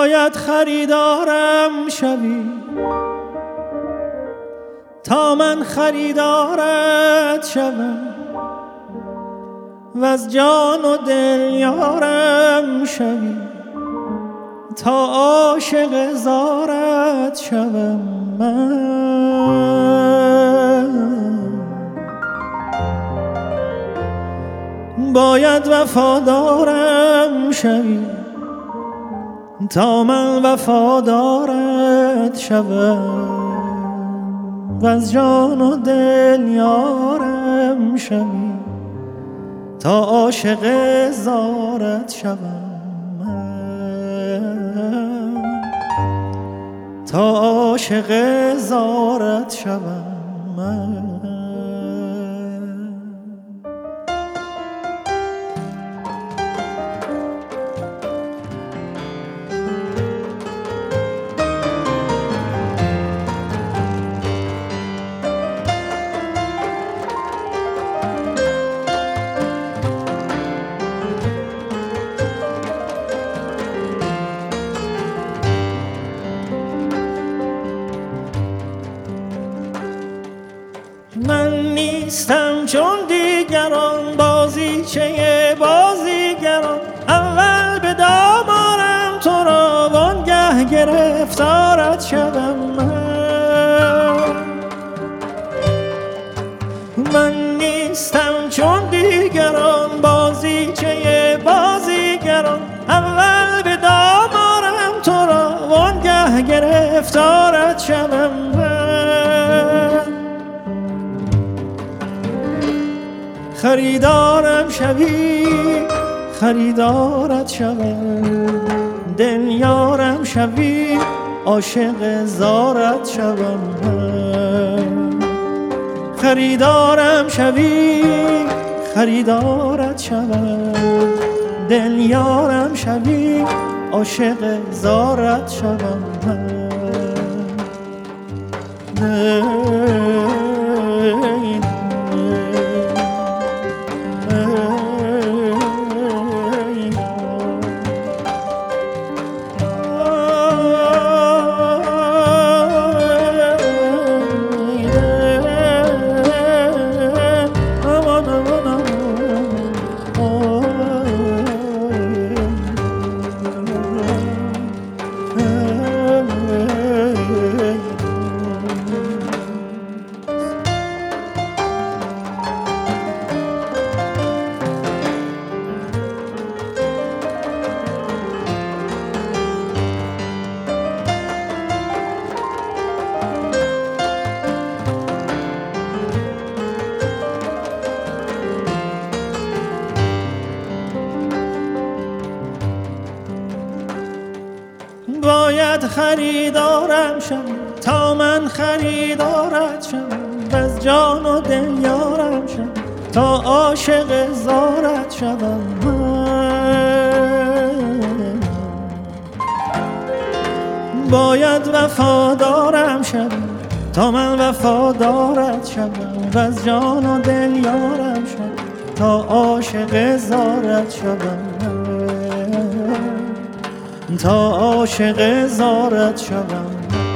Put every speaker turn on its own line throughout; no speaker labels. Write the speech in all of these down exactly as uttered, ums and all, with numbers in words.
باید خریدارم شوی تا من خریدارت شوم و از جان و دل یارم شوی تا عاشق زارت شوم من. باید وفادارم شوی تا من وفادارت شوم و از جان و دل یارم شوی تا عاشق زارت شوم من. تا عاشق زارت شوم من. من نیستم چون دیگران بازیچه بازیگران، اول به دام آرم تو را وانگه گرفتارت شوم من. من نیستم چون دیگران بازیچه بازیگران، اول به دام آرم تو را وانگه گرفتارت شوم من. خریدارم شوی خریدارت شوم، دل یارم شوی عاشق زارت شوم من. خریدارم شوی خریدارت شوم، دل یارم شوی عاشق زارت شوم من. باید خریدارم شوی تا من خریدارت شوم و از جان و دل یارم شوم تا عاشق زارت شوم من. باید وفادارم شوی تا من وفادارت شوم و از جان و دل یارم شوم تا عاشق زارت شوم تا عاشق زارت شوم.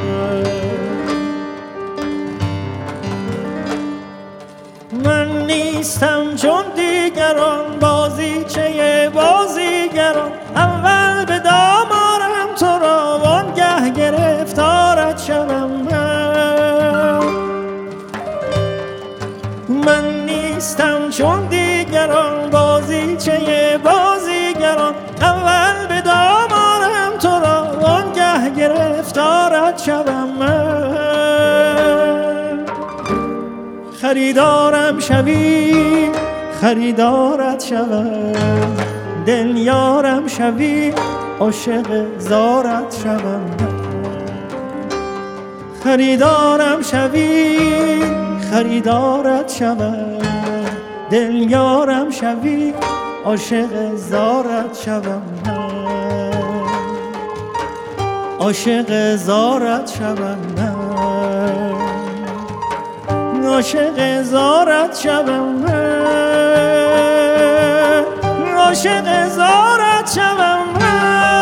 من نیستم چون دیگران بازیچه بازیگران، اول به دام آرم تو را وانگه گرفتارت شوم من. من نیستم چون دیگران بازیچه بازیگران، اول به دام آرم تو را وانگه گرفتارت شوم من. خریدارم شوی خریدارت شوم، دل یارم شوی عاشق زارت شوم من. خریدارم شوی خریدارت شوم، دل یارم شوی عاشق زارت شوم من. عاشق زارت شوم من. عاشق زارت شوم من. عاشق زارت شوم من.